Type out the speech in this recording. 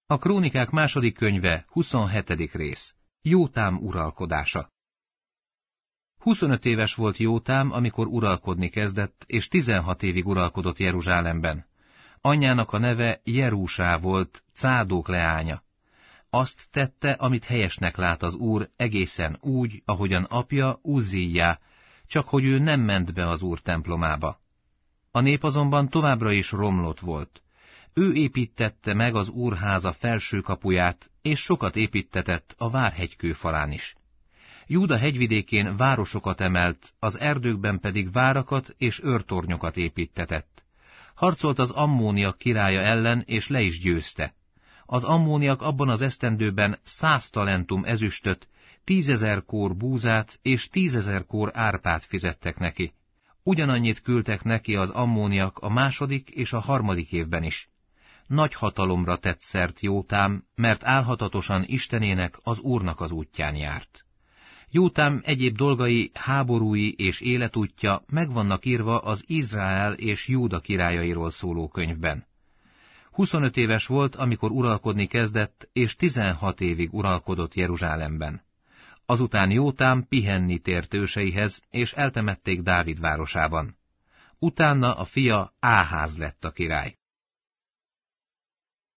A Krónikák második könyve, 27. rész. Jótám uralkodása. 25 éves volt Jótám, amikor uralkodni kezdett, és 16 évig uralkodott Jeruzsálemben. Anyjának a neve Jerúsá volt, Cádók leánya. Azt tette, amit helyesnek lát az Úr, egészen úgy, ahogyan apja Uzzíjá, csak hogy ő nem ment be az Úr templomába. A nép azonban továbbra is romlott volt. Ő építtette meg az Úrháza felső kapuját, és sokat építtetett a várhegykő falán is. Júda hegyvidékén városokat emelt, az erdőkben pedig várakat és őrtornyokat építtetett. Harcolt az ammóniak királya ellen, és le is győzte. Az ammóniak abban az esztendőben 100 talentum ezüstöt, 10 000 kór búzát és 10 000 kór árpát fizettek neki. Ugyanannyit küldtek neki az ammóniak a második és a harmadik évben is. Nagy hatalomra tett szert Jótám, mert álhatatosan Istenének, az Úrnak az útján járt. Jótám egyéb dolgai, háborúi és életútja meg vannak írva az Izrael és Júda királyairól szóló könyvben. 25 éves volt, amikor uralkodni kezdett, és 16 évig uralkodott Jeruzsálemben. Azután Jótám pihenni tért őseihez, és eltemették Dávid városában. Utána a fia Áház lett a király.